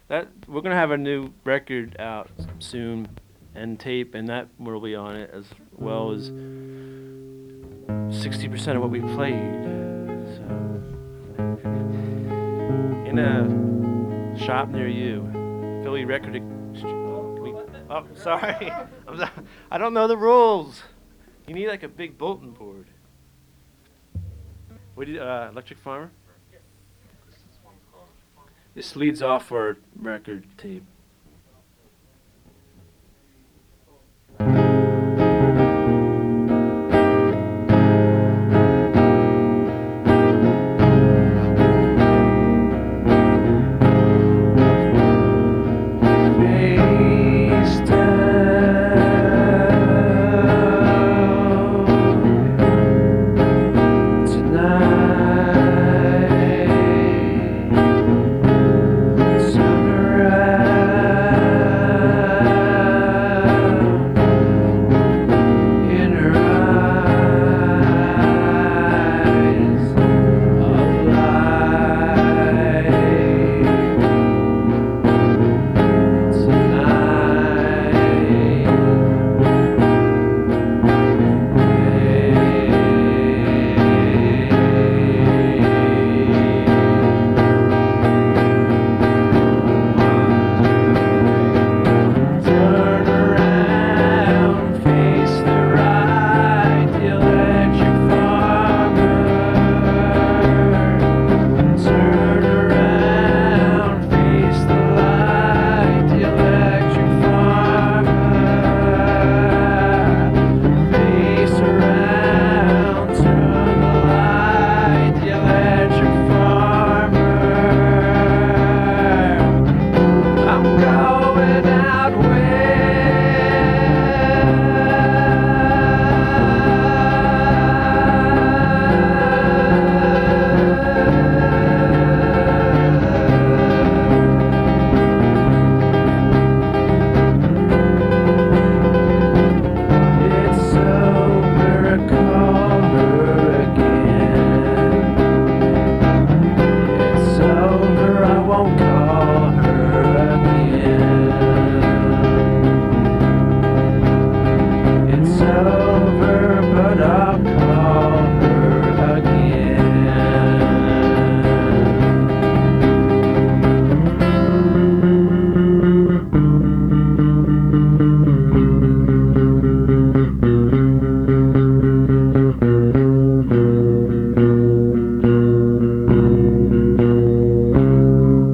That we're gonna have a new record out soon, and tape, and that will be on it as well as 60% of what we played. So in a shop near you, Philly Record. Oh, sorry. I don't know the rules. You need like a big bulletin board. What do you, Electric Farmer? This leads off our record tape.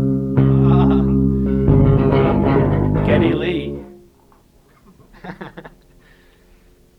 Geddy Lee.